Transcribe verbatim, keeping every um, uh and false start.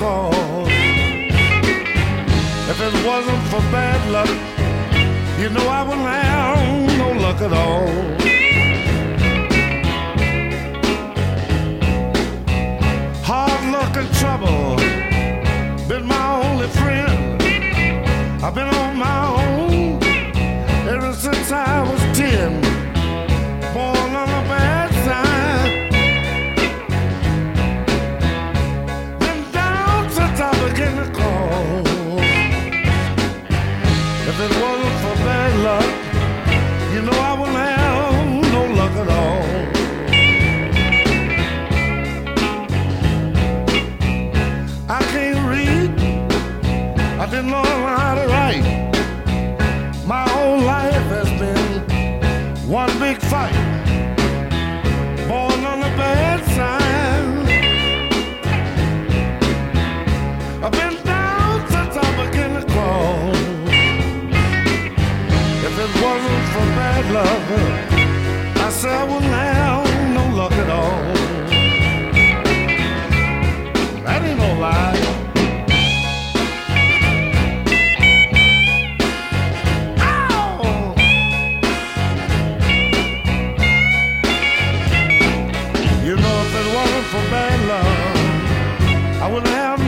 cause if it wasn't for bad luck, you know I wouldn't have no luck at all. Hard luck and trouble been my only friend. I've been on my own ever since I was ten. Born on the bad side, been down since I began to call. If it wasn't for bad luck, you know I wouldn't have no luck at all. I can't read, I didn't know how to write. My whole life has been one big fight. Born on the bad side, I've been down since I began to crawl. If it wasn't for bad luck, I said I wouldn't have no luck at all. That ain't no lie. For bad love, I wouldn't have